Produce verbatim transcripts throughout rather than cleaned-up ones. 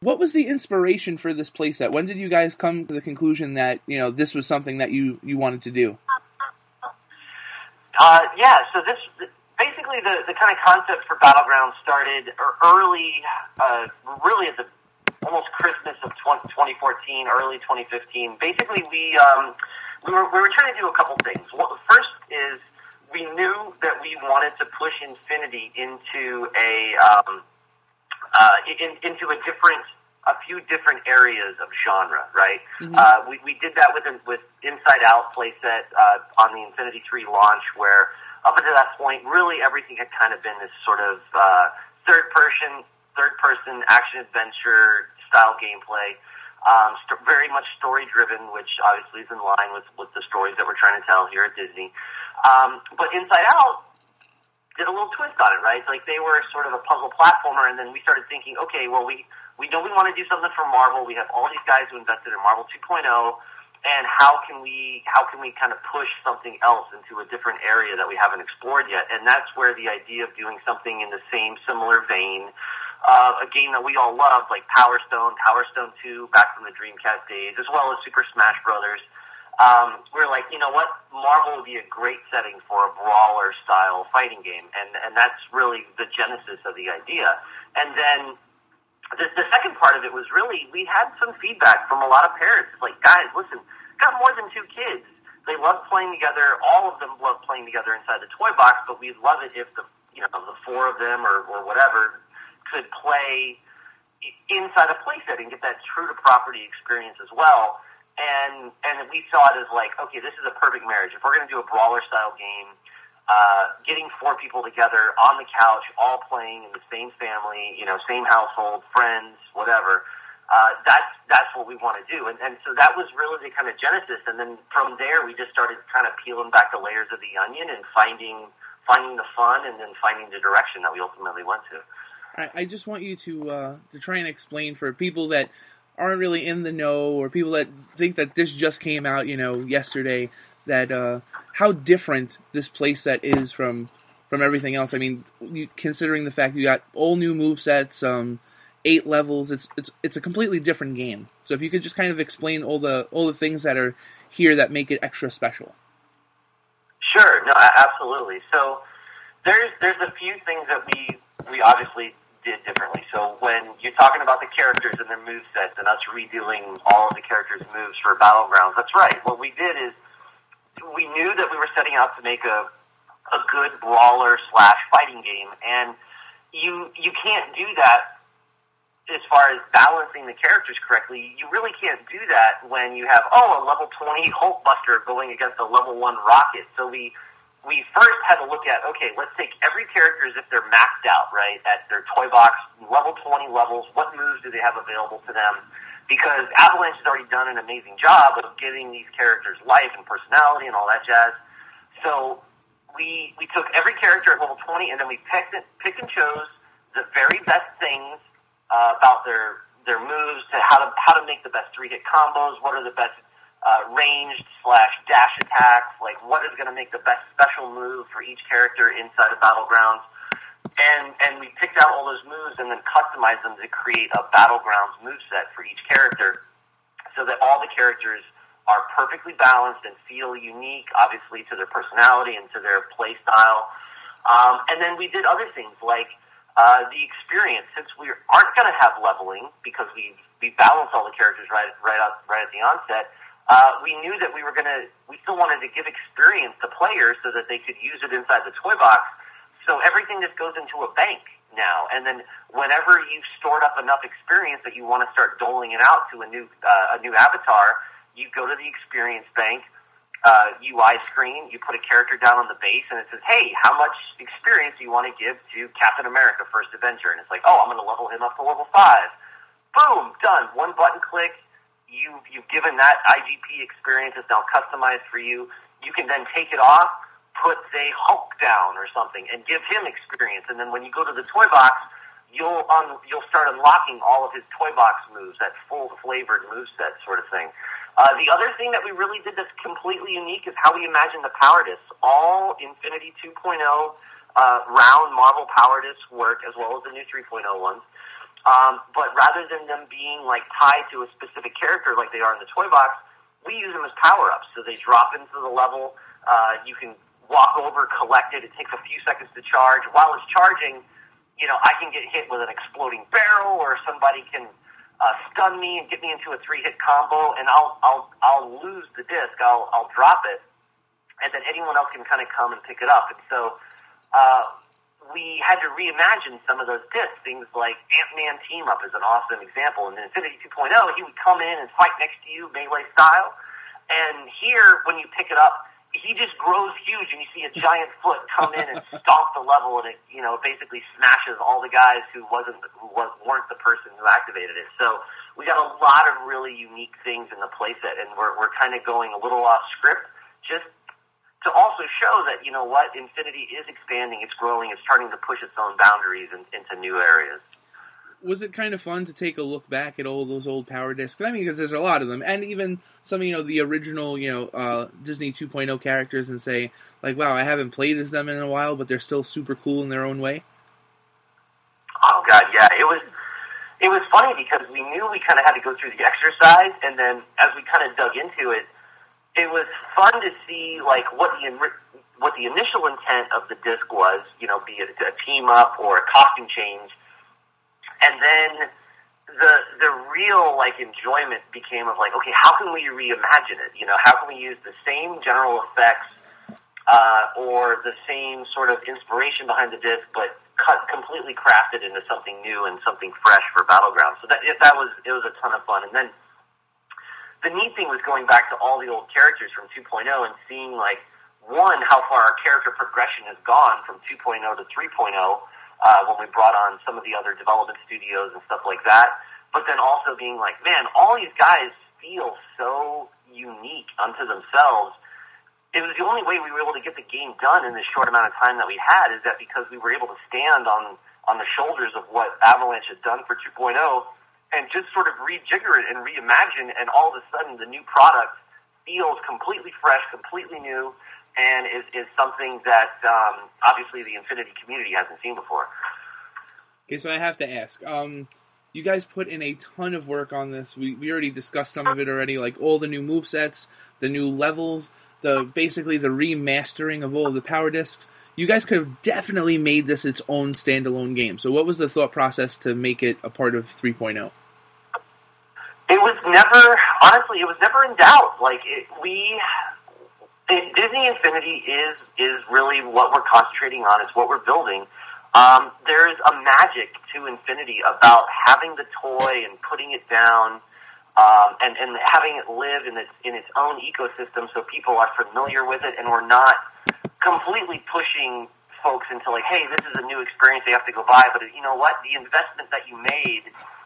What was the inspiration for this playset? When did you guys come to the conclusion that, you know, this was something that you, you wanted to do? Uh, yeah, so this, basically the, the kind of concept for Battlegrounds started early, uh, really at the almost Christmas of twenty fourteen, early twenty fifteen. Basically, we, um, we were, we were trying to do a couple things. Well, the first is we knew that we wanted to push Infinity into a, um, uh, in, into a different, a few different areas of genre, right? Mm-hmm. Uh, we, we did that with, with Inside Out playset, uh, on the Infinity three launch, where up until that point, really everything had kind of been this sort of, uh, third person, third person action adventure style gameplay, um, st- very much story driven, which obviously is in line with, with the stories that we're trying to tell here at Disney. Um, but Inside Out did a little twist on it, right? Like they were sort of a puzzle platformer, and then we started thinking, okay, well, we, we know we want to do something for Marvel. We have all these guys who invested in Marvel two point oh, and how can we, how can we kind of push something else into a different area that we haven't explored yet? And that's where the idea of doing something in the same similar vein, uh, a game that we all loved, like Power Stone, Power Stone two, back from the Dreamcast days, as well as Super Smash Brothers. Um, we're like, you know what, Marvel would be a great setting for a brawler-style fighting game, and, and that's really the genesis of the idea. And then the, the second part of it was really, we had some feedback from a lot of parents. It's like, guys, listen, got more than two kids. They love playing together. All of them love playing together inside the toy box, but we'd love it if the, you know, the four of them or, or whatever could play inside a playset and get that true-to-property experience as well. And and we saw it as like, okay, this is a perfect marriage. If we're going to do a brawler-style game, uh, getting four people together on the couch, all playing in the same family, you know, same household, friends, whatever, uh, that's that's what we want to do. And, and so that was really the kind of genesis. And then from there, we just started kind of peeling back the layers of the onion and finding finding the fun and then finding the direction that we ultimately went to. I, I just want you to uh, to try and explain for people that aren't really in the know, or people that think that this just came out, you know, yesterday, that uh, how different this playset is from from everything else. I mean, you, considering the fact you got all new movesets, um, eight levels, it's it's it's a completely different game. So if you could just kind of explain all the all the things that are here that make it extra special. Sure, no, absolutely. So there's there's a few things that we we obviously did differently. So when you're talking about the characters and their movesets and us redoing all of the characters' moves for Battlegrounds, that's right. What we did is we knew that we were setting out to make a a good brawler slash fighting game, and you you can't do that as far as balancing the characters correctly. You really can't do that when you have, oh, a level twenty Hulkbuster going against a level one Rocket. So we we first had to look at, okay, let's take every character as if they're maxed out, right, at their toy box, level twenty levels. What moves do they have available to them? Because Avalanche has already done an amazing job of giving these characters life and personality and all that jazz. So we we took every character at level twenty, and then we picked it, picked and chose the very best things uh, about their their moves, to how to how to make the best three hit combos. What are the best uh, ranged slash dash attacks? Like, what is going to make the best special move for each character inside of Battlegrounds? And and we picked out all those moves and then customized them to create a Battlegrounds moveset for each character, so that all the characters are perfectly balanced and feel unique, obviously, to their personality and to their play style. Um, and then we did other things like uh, the experience. Since we aren't going to have leveling because we we balanced all the characters right right out, right at the onset, uh, we knew that we were going to we still wanted to give experience to players so that they could use it inside the toy box. So everything just goes into a bank now, and then whenever you've stored up enough experience that you want to start doling it out to a new uh, a new avatar, you go to the experience bank uh, U I screen, you put a character down on the base, and it says, hey, how much experience do you want to give to Captain America First Avenger? And it's like, oh, I'm going to level him up to level five. Boom, done. One button click, you, you've given that I G P experience. It's now customized for you. You can then take it off, put, say, Hulk down or something, and give him experience. And then when you go to the toy box, you'll un- you'll start unlocking all of his toy box moves, that full-flavored moveset sort of thing. Uh, the other thing that we really did that's completely unique is how we imagined the power discs. All Infinity two point oh uh, round Marvel power discs work, as well as the new three point oh ones. Um, but rather than them being like tied to a specific character like they are in the toy box, we use them as power-ups. So they drop into the level. Uh, you can walk over, collect it. It takes a few seconds to charge. While it's charging, you know, I can get hit with an exploding barrel, or somebody can uh, stun me and get me into a three-hit combo, and I'll I'll I'll lose the disc. I'll I'll drop it, and then anyone else can kind of come and pick it up. And so uh, we had to reimagine some of those discs. Things like Ant-Man Team Up is an awesome example. In Infinity two point oh, he would come in and fight next to you, melee style. And here, when you pick it up, he just grows huge, and you see a giant foot come in and stomp the level, and it, you know, basically smashes all the guys who wasn't who was, weren't the person who activated it. So we got a lot of really unique things in the playset, and we're we're kind of going a little off script, just to also show that, you know what, Infinity is expanding, it's growing, it's starting to push its own boundaries in, into new areas. Was it kind of fun to take a look back at all those old Power Discs? I mean, because there's a lot of them, and even some, you know, the original, you know, uh, Disney two point oh characters, and say, like, wow, I haven't played as them in a while, but they're still super cool in their own way? Oh, God, yeah. It was it was funny because we knew we kind of had to go through the exercise, and then as we kind of dug into it, it was fun to see, like, what the what the initial intent of the disc was, you know, be it a team up or a costume change. And then the the real, like, enjoyment became of, like, okay, how can we reimagine it? You know, how can we use the same general effects uh, or the same sort of inspiration behind the disc, but cut completely crafted into something new and something fresh for Battlegrounds? So that that was it was a ton of fun. And then the neat thing was going back to all the old characters from two point oh and seeing, like, one, how far our character progression has gone from two point oh to three point oh uh, when we brought on some of the other development studios and stuff like that. But then also being like, man, all these guys feel so unique unto themselves. It was the only way we were able to get the game done in this short amount of time that we had, is that because we were able to stand on, on the shoulders of what Avalanche had done for two point oh, and just sort of rejigger it and reimagine, and all of a sudden the new product feels completely fresh, completely new, and is, is something that um, obviously the Infinity community hasn't seen before. Okay, so I have to ask, um, you guys put in a ton of work on this. We we already discussed some of it already, like all the new movesets, the new levels, the basically the remastering of all of the Power Discs. You guys could have definitely made this its own standalone game. So what was the thought process to make it a part of three point oh? It was never, honestly, it was never in doubt. Like, it, we, it, Disney Infinity is is really what we're concentrating on. It's what we're building. Um, there's a magic to Infinity about having the toy and putting it down, um, and, and having it live in its in its own ecosystem, so people are familiar with it, and we're not completely pushing folks into, like, hey, this is a new experience they have to go buy. But you know what? The investment that you made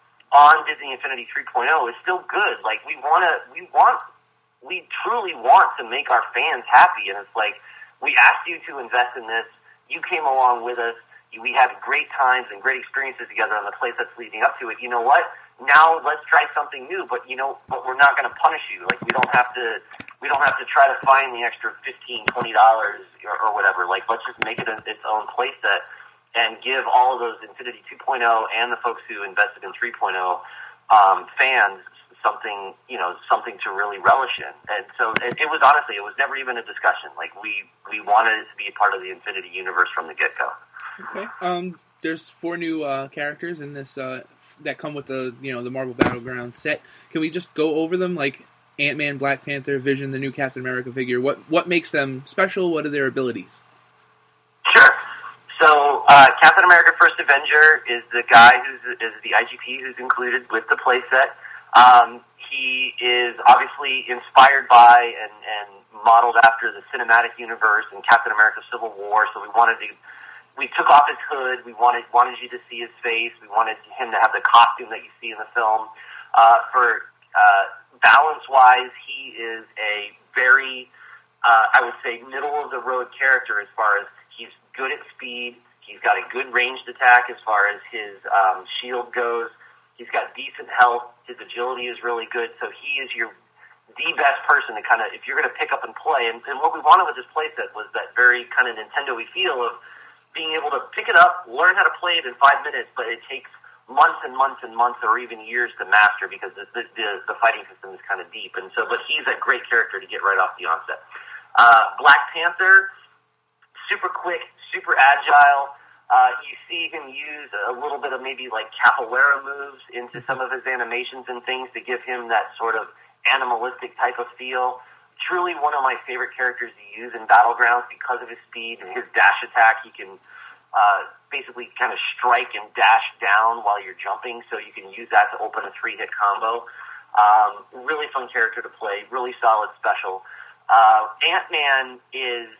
on Disney Infinity three point oh is still good. Like, we want to, we want, we truly want to make our fans happy. And it's like, we asked you to invest in this. You came along with us. We had great times and great experiences together on the place that's leading up to it. You know what? Now let's try something new, but you know, but we're not going to punish you. Like, we don't have to, we don't have to try to find the extra fifteen, twenty dollars or, or whatever. Like, let's just make it a, its own playset and give all of those Infinity two point oh and the folks who invested in three point oh um, fans something, you know, something to really relish in. And so it, it was, honestly, it was never even a discussion. Like, we, we wanted it to be a part of the Infinity universe from the get-go. Okay. Um, there's four new uh, characters in this uh, that come with the, you know, the Marvel Battleground set. Can we just go over them, like Ant-Man, Black Panther, Vision, the new Captain America figure? What what makes them special? What are their abilities? Sure. So, uh, Captain America First Avenger is the guy who's is the I G P who's included with the playset. Um, he is obviously inspired by and, and modeled after the cinematic universe and Captain America Civil War, so we wanted to, we took off his hood, we wanted wanted you to see his face, we wanted him to have the costume that you see in the film. Uh, for uh, balance-wise, he is a very, uh, I would say, middle-of-the-road character as far as he's good at speed, he's got a good ranged attack as far as his um, shield goes, he's got decent health, his agility is really good, so he is your the best person to kind of, if you're going to pick up and play, and, and what we wanted with this playset was that very kind of Nintendo-y feel of being able to pick it up, learn how to play it in five minutes, but it takes months and months and months or even years to master because the, the, the, the fighting system is kind of deep. And so, but he's a great character to get right off the onset. Uh, Black Panther, super quick, super agile. Uh, you see him use a little bit of maybe like capoeira moves into some of his animations and things to give him that sort of animalistic type of feel. Truly one of my favorite characters to use in Battlegrounds because of his speed and his dash attack. He can uh, basically kind of strike and dash down while you're jumping, so you can use that to open a three-hit combo. Um, really fun character to play, really solid special. Uh, Ant-Man is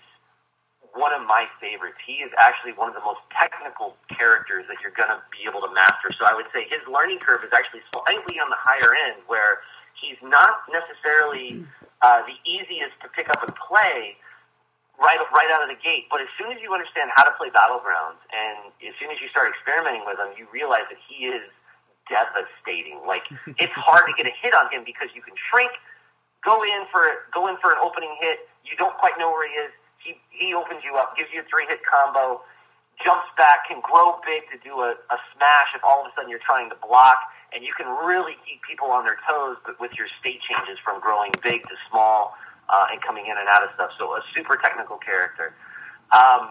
one of my favorites. He is actually one of the most technical characters that you're going to be able to master. So I would say his learning curve is actually slightly on the higher end, where he's not necessarily uh, the easiest to pick up and play right right out of the gate. But as soon as you understand how to play Battlegrounds, and as soon as you start experimenting with him, you realize that he is devastating. Like, it's hard to get a hit on him because you can shrink, go in for go in for an opening hit. You don't quite know where he is. He he opens you up, gives you a three-hit combo, jumps back, can grow big to do a, a smash if all of a sudden you're trying to block, and you can really keep people on their toes but with your state changes from growing big to small uh, and coming in and out of stuff. So a super technical character. Um,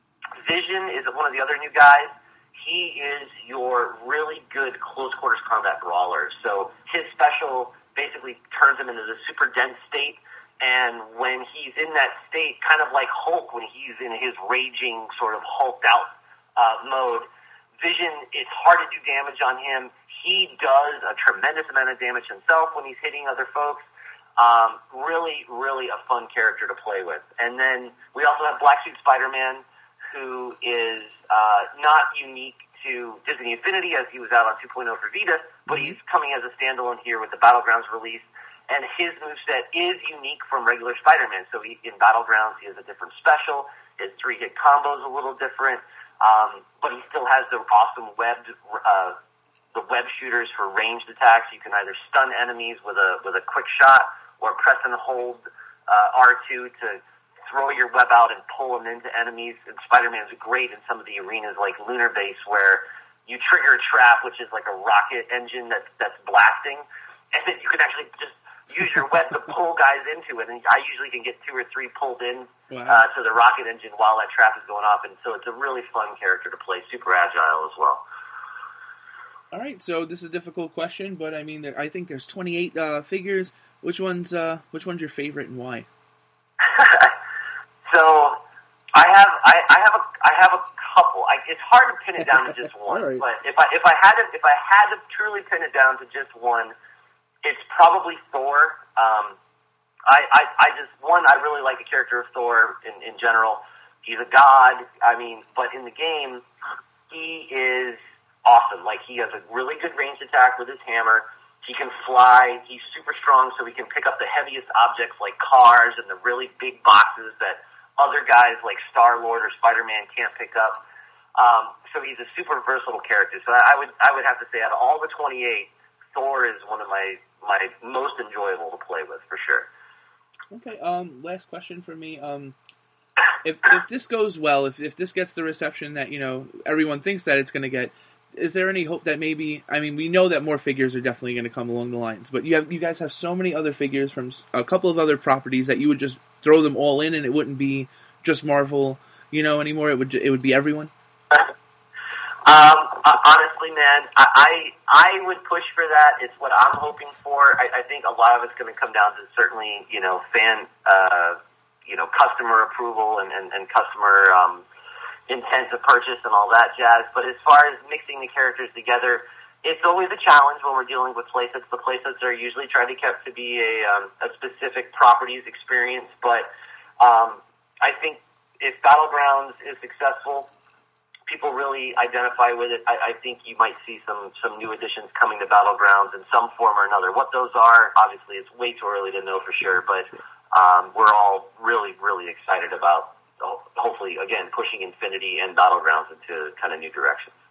Vision is one of the other new guys. He is your really good close-quarters combat brawler. So his special basically turns him into the super dense state. And when he's in that state, kind of like Hulk, when he's in his raging, sort of hulked out uh, mode, Vision, it's hard to do damage on him. He does a tremendous amount of damage himself when he's hitting other folks. Um, really, really a fun character to play with. And then we also have Black Suit Spider-Man, who is uh, not unique to Disney Infinity, as he was out on two point oh for Vita, but he's coming as a standalone here with the Battlegrounds release. And his moveset is unique from regular Spider-Man. So he, in Battlegrounds, he has a different special. His three-hit combo is a little different. Um, but he still has the awesome webbed, uh, the web shooters for ranged attacks. You can either stun enemies with a with a quick shot or press and hold uh, R two to throw your web out and pull them into enemies. And Spider-Man's great in some of the arenas like Lunar Base, where you trigger a trap, which is like a rocket engine that's, that's blasting. And then you can actually just use your web to pull guys into it, and I usually can get two or three pulled in wow. uh, to the rocket engine while that trap is going off, and so it's a really fun character to play, super agile as well. All right, so this is a difficult question, but I mean, there, I think there's twenty-eight uh, figures. Which one's uh, which one's your favorite and why? So I have I, I have a I have a couple. I, it's hard to pin it down to just one, right. But if I if I had to if I had to truly pin it down to just one, it's probably Thor. Um, I, I, I just, one, I really like the character of Thor in, in general. He's a god, I mean, but in the game, he is awesome. Like, he has a really good ranged attack with his hammer. He can fly. He's super strong, so he can pick up the heaviest objects like cars and the really big boxes that other guys like Star-Lord or Spider-Man can't pick up. Um, so he's a super versatile character. So I would, I would have to say, out of all the twenty-eight, Thor is one of my my most enjoyable to play with, for sure. Okay, um, last question for me. Um, if if this goes well, if if this gets the reception that, you know, everyone thinks that it's going to get, is there any hope that maybe, I mean, we know that more figures are definitely going to come along the lines, but you have you guys have so many other figures from a couple of other properties that you would just throw them all in and it wouldn't be just Marvel, you know, anymore. It would it would be everyone. Um, honestly, man, I, I I would push for that. It's what I'm hoping for. I, I think a lot of it's going to come down to certainly, you know, fan, uh, you know, customer approval and, and, and customer um, intent to purchase and all that jazz. But as far as mixing the characters together, it's always a challenge when we're dealing with playsets. The playsets are usually tried to kept to be a, um, a specific properties experience. But um, I think if Battlegrounds is successful, people really identify with it, I, I think you might see some, some new additions coming to Battlegrounds in some form or another. What those are, obviously, it's way too early to know for sure, but um, we're all really, really excited about, hopefully, again, pushing Infinity and Battlegrounds into kind of new directions.